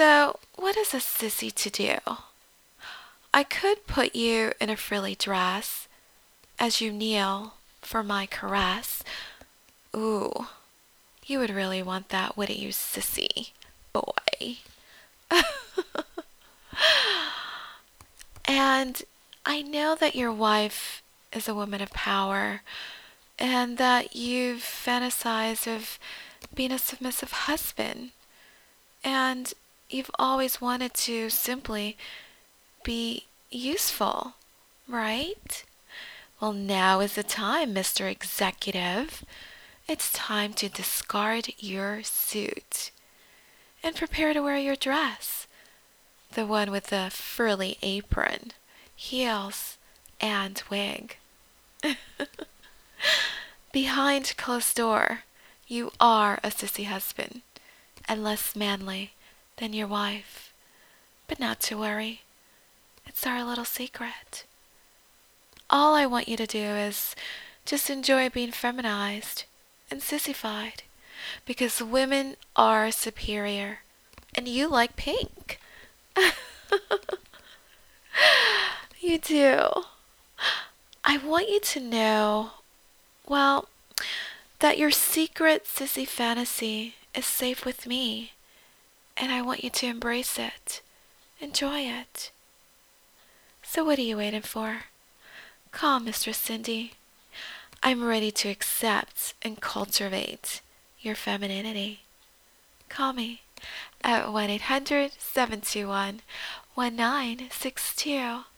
So, what is a sissy to do? I could put you in a frilly dress as you kneel for my caress. Ooh, you would really want that, wouldn't you, sissy boy? And I know that your wife is a woman of power and that you've fantasized of being a submissive husband. And you've always wanted to simply be useful, right? Well, now is the time, Mr. Executive. It's time to discard your suit and prepare to wear your dress, the one with the frilly apron, heels, and wig. Behind closed door, you are a sissy husband and less manly than your wife. But not to worry, it's our little secret. All I want you to do is just enjoy being feminized and sissified because women are superior and you like pink. You do. I want you to know, well, that your secret sissy fantasy is safe with me, and I want you to embrace it, enjoy it. So what are you waiting for? Call Mistress Cindy. I'm ready to accept and cultivate your femininity. Call me at 1-800-721-1962.